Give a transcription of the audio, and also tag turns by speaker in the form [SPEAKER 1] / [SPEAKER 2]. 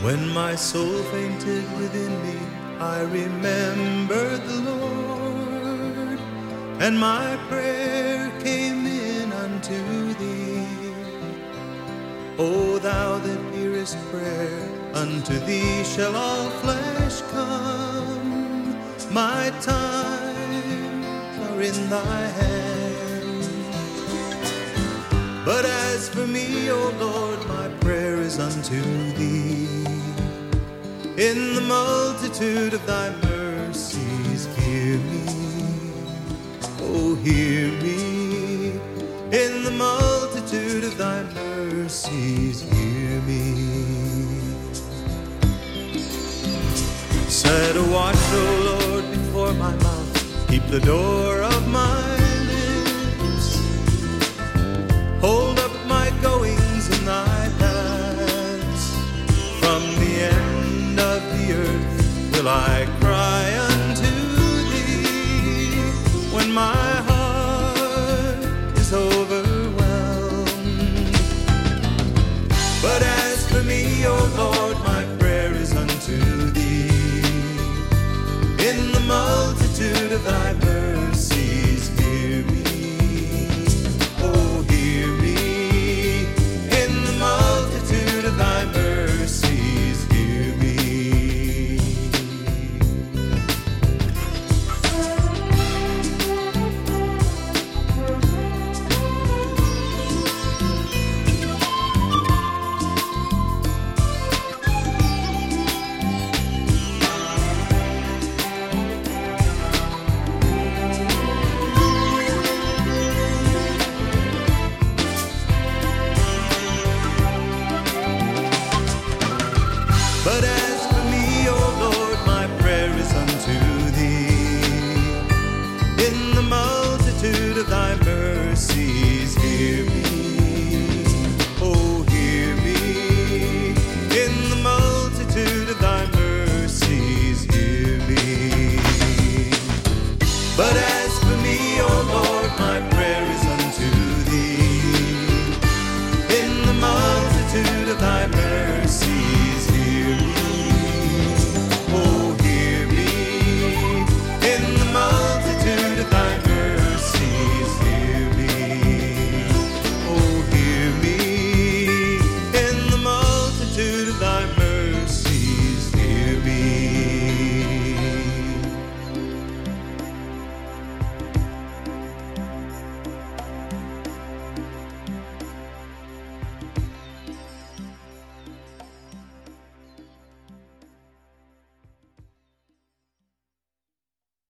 [SPEAKER 1] When my soul fainted within me, I remembered the Lord, and my prayer came in unto thee. O thou that hearest prayer, unto thee shall all flesh come. My times are in thy hand. But as for me, O Lord, my prayer is unto thee. In the multitude of thy mercies, hear me. Oh, hear me. In the multitude of thy mercies, hear me. Set a watch, O Lord, before my mouth. Keep the door of my lips. Hold up my goings in thy paths. From the end of the earth will I cry unto thee when my heart is overwhelmed. But as for me, O Lord, my prayer is unto thee. In the multitude of thy mercies, hear me. Oh, hear me. In the multitude of thy mercies, hear me. But as for me, O Lord, my prayer is unto thee. In the multitude of thy mercies, hear me. Oh, hear me. In the multitude of thy mercies, hear me. But